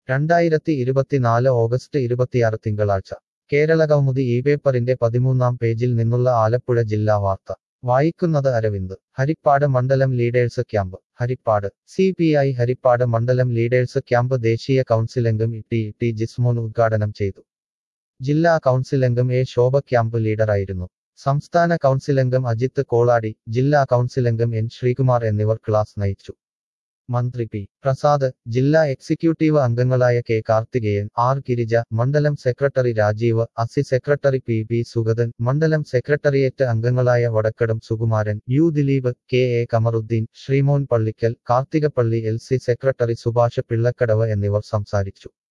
2024 August 26 തിങ്കളാഴ്ച കേരളകൗമുദി ഈ പേപ്പറിന്റെ 13-ാം പേജിൽ നിന്നുള്ള ആലപ്പുഴ ജില്ലാ വാർത്ത വായിക്കുന്നത് അരവിന്ദ്. ഹരിപ്പാട് മണ്ഡലം leaders camp. Haripad CPI Haripad മണ്ഡലം ലീഡേഴ്സ് ക്യാമ്പ് ദേശീയ കൗൺസിലംഗം ടി ജിസ്മോൻ ഉദ്ഘാടനം ചെയ്തു. ജില്ലാ കൗൺസിലംഗം ശോഭ ക്യാമ്പ് ലീഡറായിരുന്നു. സംസ്ഥാന കൗൺസിലംഗം അജിത്ത് കോളാടി, ജില്ലാ കൗൺസിലംഗം ശ്രീകുമാർ എന്നിവർ ക്ലാസ് നയിച്ചു. മന്ത്രി പി. പ്രസാദ്, ജില്ലാ എക്സിക്യൂട്ടീവ് അംഗങ്ങളായ കെ. കാർത്തികേയൻ, ആർ. ഗിരിജ, മണ്ഡലം സെക്രട്ടറി രാജീവ്, അസി സെക്രട്ടറി പി. സുഗതൻ, മണ്ഡലം സെക്രട്ടറിയേറ്റ് അംഗങ്ങളായ Vadakkadam Sukumaran, Dileep, K. Kamaruddeen, Sreemon Pallikkal, Karthikappally, LC secretary Subhash Pillakkadavu എന്നിവർ സംസാരിച്ചു.